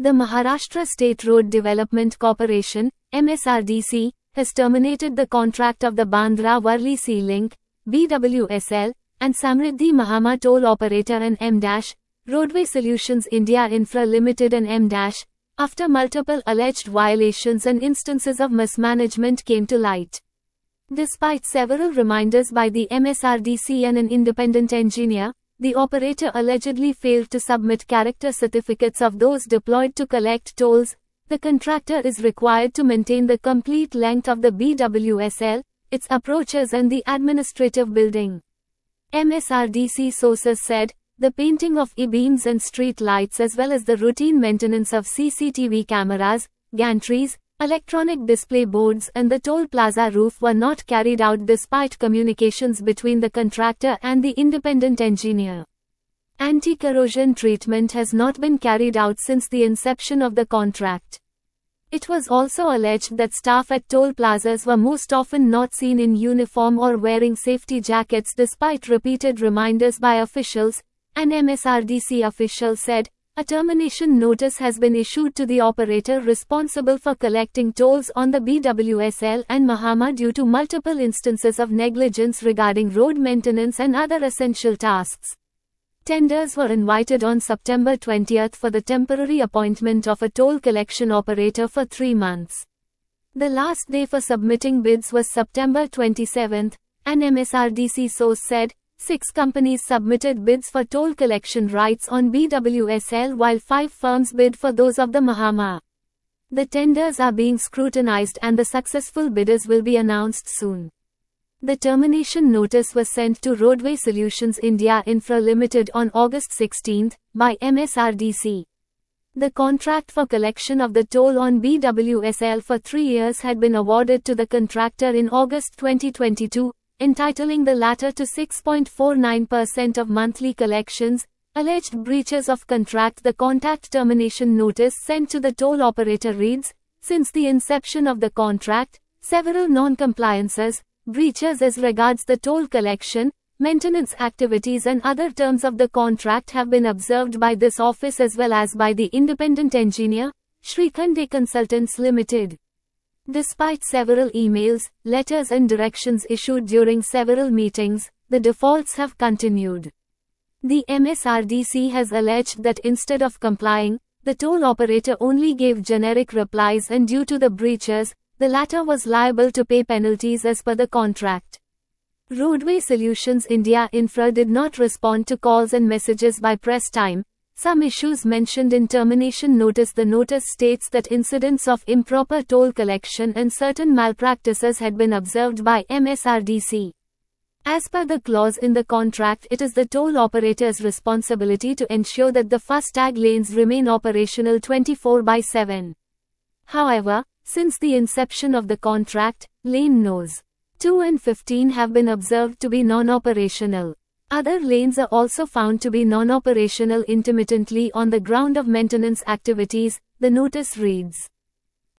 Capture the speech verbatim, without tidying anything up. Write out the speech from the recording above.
The Maharashtra State Road Development Corporation, M S R D C, has terminated the contract of the Bandra-Worli Sea Link, B W S L, and Samriddhi Mahama Toll Operator and M Roadway Solutions India Infra Limited and M after multiple alleged violations and instances of mismanagement came to light. Despite several reminders by the M S R D C and an independent engineer, the operator allegedly failed to submit character certificates of those deployed to collect tolls. The contractor is required to maintain the complete length of the B W S L, its approaches and the administrative building. M S R D C sources said, the painting of E-beams and street lights as well as the routine maintenance of C C T V cameras, gantries, electronic display boards and the toll plaza roof were not carried out despite communications between the contractor and the independent engineer. Anti-corrosion treatment has not been carried out since the inception of the contract. It was also alleged that staff at toll plazas were most often not seen in uniform or wearing safety jackets despite repeated reminders by officials. An M S R D C official said, a termination notice has been issued to the operator responsible for collecting tolls on the B W S L and Mahama due to multiple instances of negligence regarding road maintenance and other essential tasks. Tenders were invited on September twentieth for the temporary appointment of a toll collection operator for three months. The last day for submitting bids was September twenty-seventh, an M S R D C source said. Six companies submitted bids for toll collection rights on B W S L while five firms bid for those of the Mahama. The tenders are being scrutinized and the successful bidders will be announced soon. The termination notice was sent to Roadway Solutions India Infra Limited on August sixteenth, by M S R D C. The contract for collection of the toll on B W S L for three years had been awarded to the contractor in August twenty twenty-two. Entitling the latter to six point four nine percent of monthly collections. Alleged breaches of contract. The contact termination notice sent to the toll operator reads, since the inception of the contract, several non-compliances, breaches as regards the toll collection, maintenance activities and other terms of the contract have been observed by this office as well as by the independent engineer, Srikhande Consultants Limited. Despite several emails, letters and directions issued during several meetings, the defaults have continued. The M S R D C has alleged that instead of complying, the toll operator only gave generic replies and due to the breaches, the latter was liable to pay penalties as per the contract. Roadway Solutions India Infra did not respond to calls and messages by press time. Some issues mentioned in termination notice. The notice states that incidents of improper toll collection and certain malpractices had been observed by M S R D C. As per the clause in the contract, it is the toll operator's responsibility to ensure that the FASTag lanes remain operational twenty-four by seven. However, since the inception of the contract, lane Nos. two and fifteen have been observed to be non-operational. Other lanes are also found to be non-operational intermittently on the ground of maintenance activities, the notice reads.